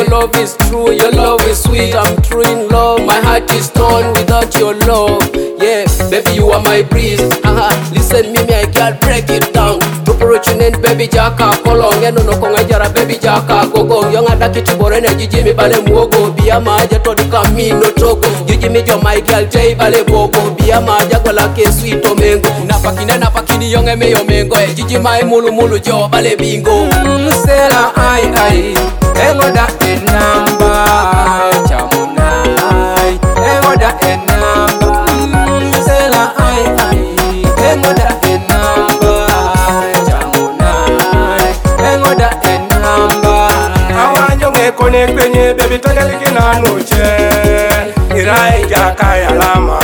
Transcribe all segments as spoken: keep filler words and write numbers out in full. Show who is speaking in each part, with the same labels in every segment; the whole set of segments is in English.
Speaker 1: your love is true, your love is sweet. I'm true in love, my heart is torn without your love. Yeah, baby you are my breeze. Uh-huh. Listen me, me I can't break it down. Proportionate baby jaka kolong ya no konga jara baby jaka gogo. Young adaki chibore na jiji mi bale muogo. Biya maja to the camino togo. Jiji mi jo my girl jay bale bogo. Biya maja kwa lake sweet omengo. Napakine napakini yonge me yomengo. Jiji my mulu mulu jo bale bingo.
Speaker 2: Mm, Sela ai ai, engo da enamba, chamunai, engo da enamba. Mm, Sela ai ai, engo da enamba, chamunai, engo da enamba.
Speaker 3: Awanyo nge connect penye baby tagaliki na noche, irai jaka ya lama.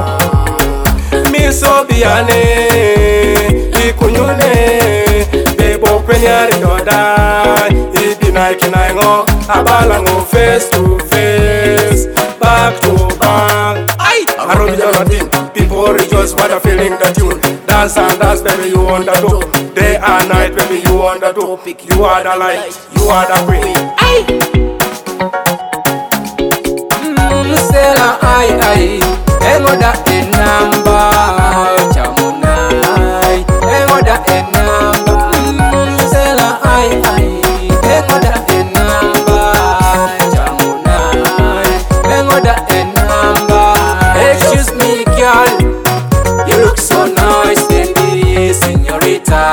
Speaker 3: Miso biane, ikunyune. Penye yoda, ibi na ikinango, abala ngo face to face, back to back. Aye, Arobi Jonathan, people rejoice what a feeling that you dance and dance, baby you on the top. Day and night, baby you on the top. You are the light, you are the queen. Aye.
Speaker 2: Mm, Sela ai ai, engo da enamba, chamunai, engo da enamba.
Speaker 1: Excuse me, girl, you look so nice, baby, señorita.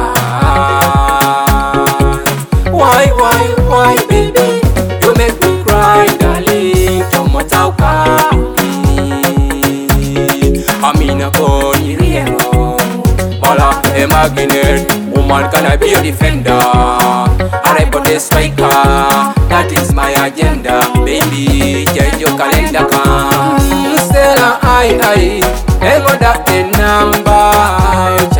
Speaker 1: Why, why, why, baby? You make me cry, darling. Tomotauka, Amina Boni Riero. Mala, a magnet, woman, can I be a defender? I put a striker, that is my agenda, baby. Change your calendar, come.
Speaker 2: Sela ai ai, engo da enamba.